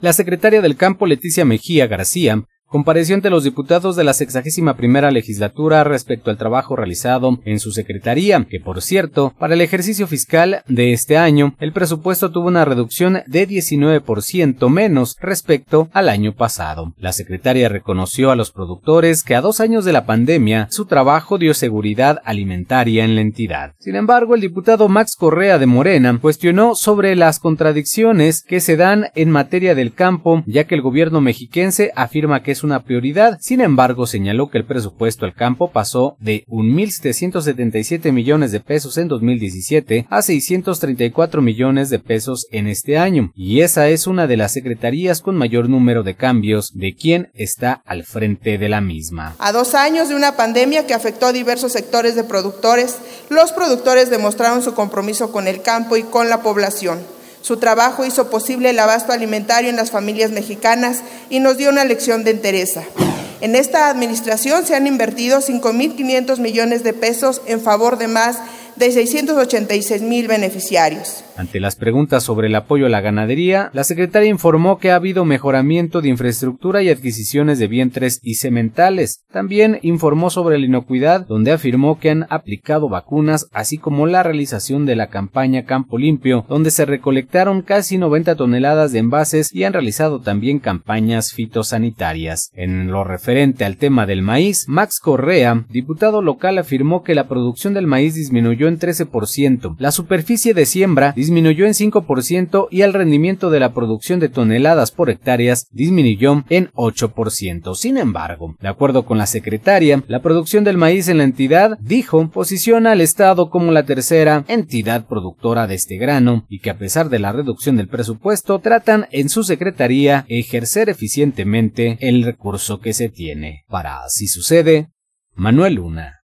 La secretaria del Campo, Leticia Mejía García, compareció ante los diputados de la 61ª legislatura respecto al trabajo realizado en su secretaría, que por cierto, para el ejercicio fiscal de este año, el presupuesto tuvo una reducción de 19% menos respecto al año pasado. La secretaria reconoció a los productores que a 2 años de la pandemia, su trabajo dio seguridad alimentaria en la entidad. Sin embargo, el diputado Max Correa de Morena cuestionó sobre las contradicciones que se dan en materia del campo, ya que el gobierno mexiquense afirma que es una prioridad. Sin embargo, señaló que el presupuesto al campo pasó de 1,777 millones de pesos en 2017 a 634 millones de pesos en este año, y esa es una de las secretarías con mayor número de cambios de quien está al frente de la misma. A 2 años de una pandemia que afectó a diversos sectores de productores, los productores demostraron su compromiso con el campo y con la población. Su trabajo hizo posible el abasto alimentario en las familias mexicanas y nos dio una lección de entereza. En esta administración se han invertido 5,500 millones de pesos en favor de más de 686,000 beneficiarios. Ante las preguntas sobre el apoyo a la ganadería, la secretaria informó que ha habido mejoramiento de infraestructura y adquisiciones de vientres y sementales. También informó sobre la inocuidad, donde afirmó que han aplicado vacunas, así como la realización de la campaña Campo Limpio, donde se recolectaron casi 90 toneladas de envases y han realizado también campañas fitosanitarias. En lo referente al tema del maíz, Max Correa, diputado local, afirmó que la producción del maíz disminuyó en 13%, la superficie de siembra disminuyó en 5% y el rendimiento de la producción de toneladas por hectáreas disminuyó en 8%. Sin embargo, de acuerdo con la secretaria, la producción del maíz en la entidad, dijo, posiciona al Estado como la tercera entidad productora de este grano y que a pesar de la reducción del presupuesto, tratan en su secretaría ejercer eficientemente el recurso que se tiene. Para Así Sucede, Manuel Luna.